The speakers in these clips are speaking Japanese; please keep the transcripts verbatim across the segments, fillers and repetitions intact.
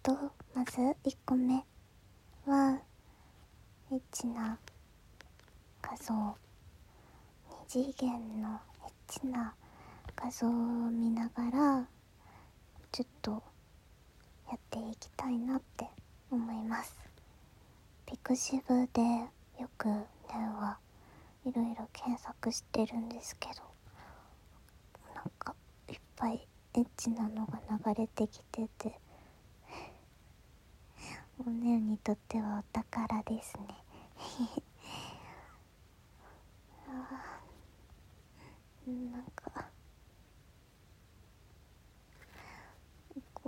とまずいっこめはエッチな画像、二次元のエッチな画像を見ながらちょっとやっていきたいなって思います。ピクシブでよくねはいろいろ検索してるんですけど、なんかいっぱいエッチなのが流れてきてておねにとってはお宝ですねあーなんかこ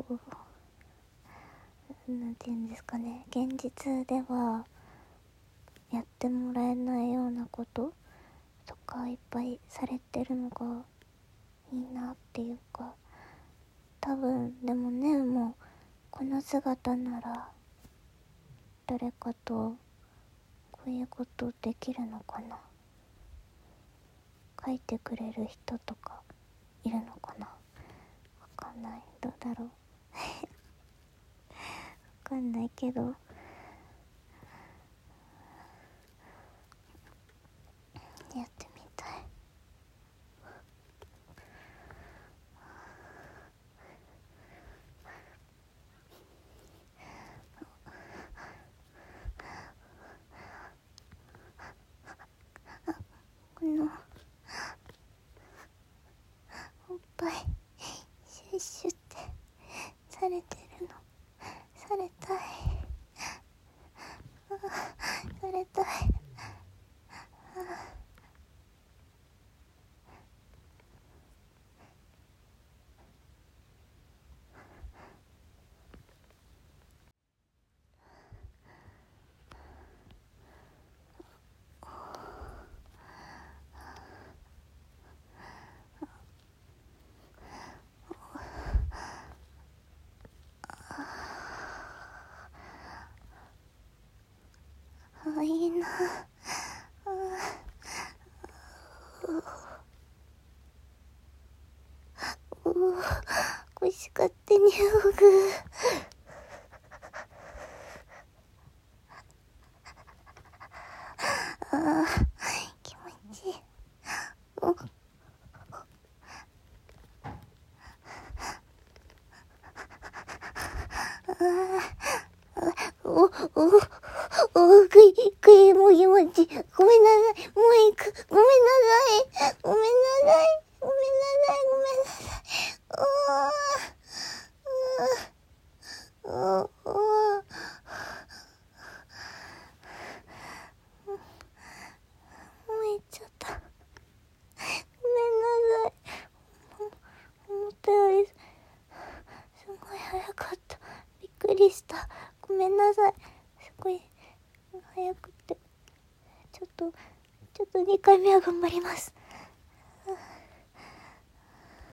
うなんていうんですかね、現実ではやってもらえないようなこととかいっぱいされてるのがいいなっていうか、多分でもねもうこの姿なら誰かとこういうことできるのかな、書いてくれる人とかいるのかな、わかんない、どうだろうわかんないけどやってみたい。このおっぱいシュッシュってされてるの、されたい、あされたい、ああいいなあ、うう腰勝手にほぐあー気持ちいい。おおおおぐいぐいも気持ちいい。ごめんなさい、もう行く、ごめんなさい、ごめんなさい、ごめんなさい、ごめんなさい。おーおーおーもう行っちゃった。ごめんなさい。思ったよりすごい早かった。びっくりした。ごめんなさい。すごい早くてちょっとちょっとにかいめは頑張ります。